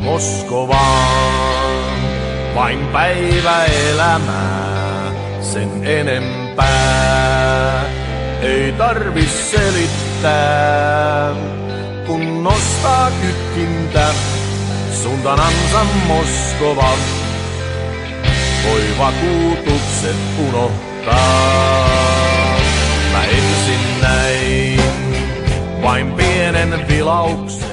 Moskovaan. Vain päiväelämää, sen enempää ei tarvis selittää. Kun nostaa kytkintä suuntanansa Moskova, voi vakuutukset unohtaa. Mä ensin näin vain pienen vilauksen.